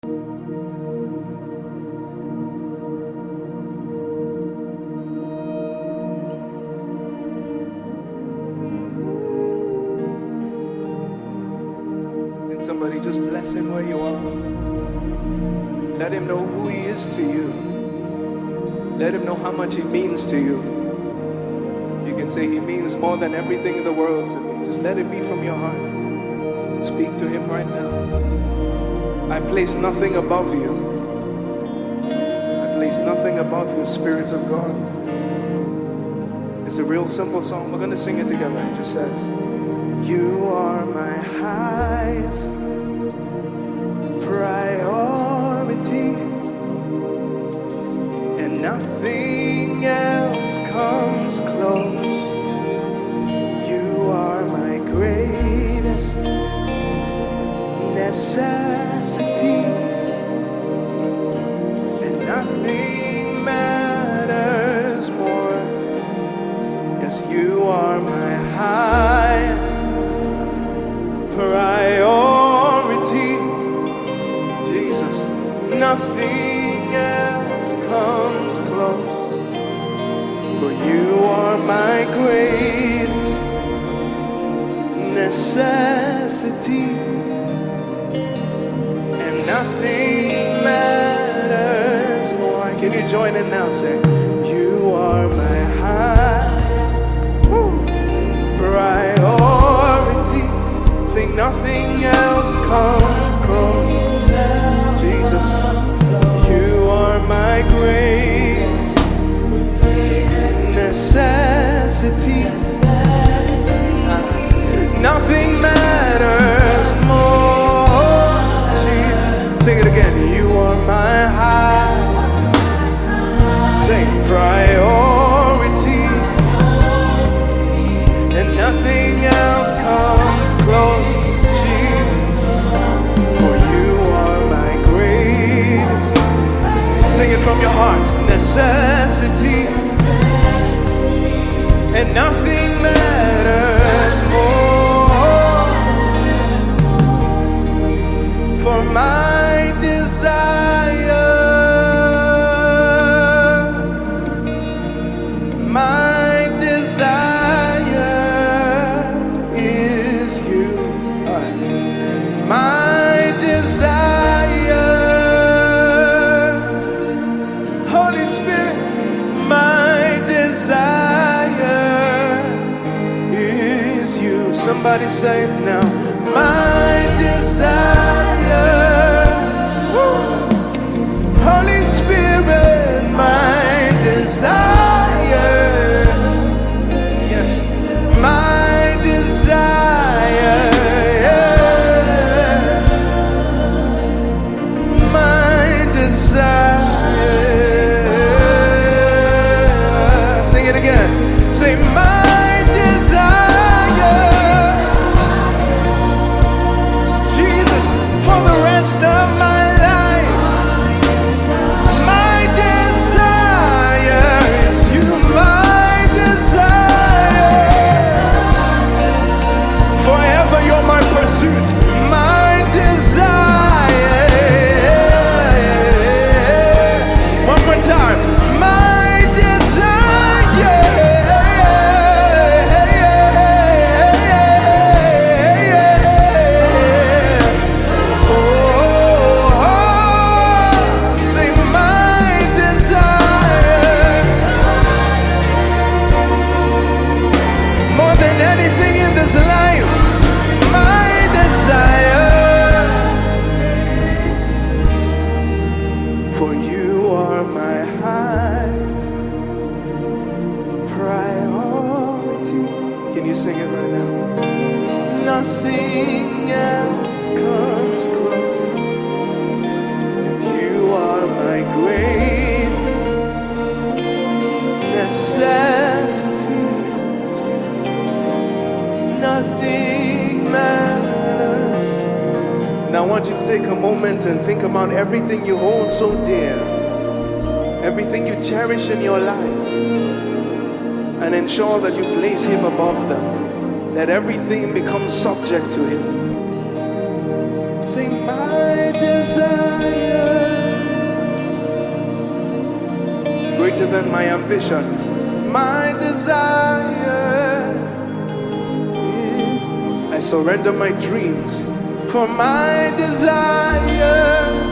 And somebody just bless him where you are. Let him know who he is to you. Let him know how much he means to you. You can say he means more than everything in the world to me. Just let it be from your heart. Speak to him right now. I place nothing above you. I place nothing above you, Spirit of God. It's a real simple song. We're going to sing it together. It just says, you are my highest priority, and nothing else comes close. You are my greatest necessity, and nothing matters more. Yes, you are my highest priority, Jesus. Nothing else comes close, for you are my greatest necessity, and nothing matters more. Can you join in now? Say, you are my highest priority. Say, nothing else comes close. Jesus, you are my greatest necessity. Nothing matters more. Jesus. Sing it again. You are my highest. Say, priority, and nothing else comes close. Jesus, for you are my greatest. Sing it from your heart. Necessity, and nothing matters more. For my desire, my desire is you. My desire, Holy Spirit, my desire is you. Somebody say it now. My desire, woo. Holy Spirit, my desire, yes, my desire, yeah. My desire. Sing it again. Say, my desire, Jesus, for the rest of my life. My desire is you. My desire, forever you're my pursuit. My desire. One more time. My desire. Say, my desire, more than anything in this life. My desire, for you are my highest priority. Can you sing it right now? Nothing else comes close, and you are my greatest necessity. Nothing matters. Now I want you to take a moment and think about everything you hold so dear, everything you cherish in your life, and ensure that you place him above them, that everything becomes subject to him. Say, my desire, greater than my ambition. My desire is, I surrender my dreams. For my desire